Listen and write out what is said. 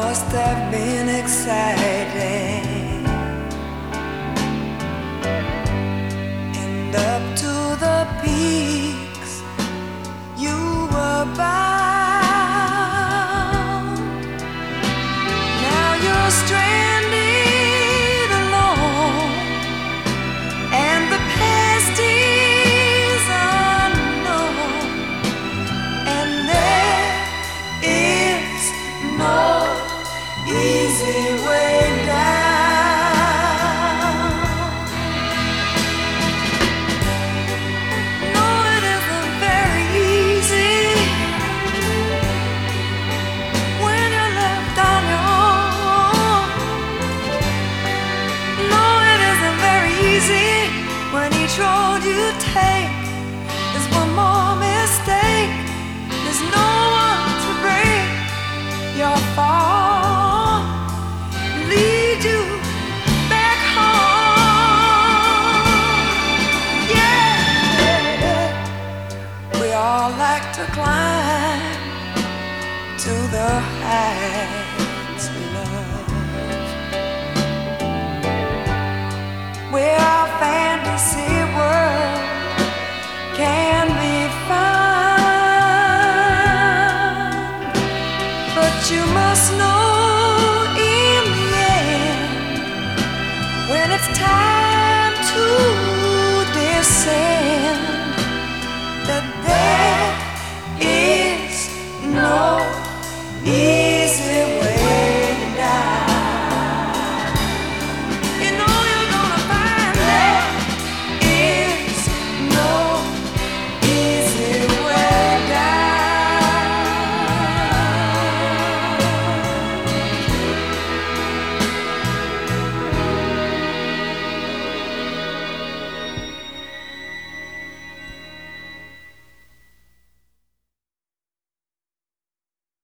must have been exciting. And up to the peaks you were bound. Now you're stranded alone, and the past is unknown, and there is no easy way down. No, it isn't very easy when you're left on your own. No, it isn't very easy when each road you take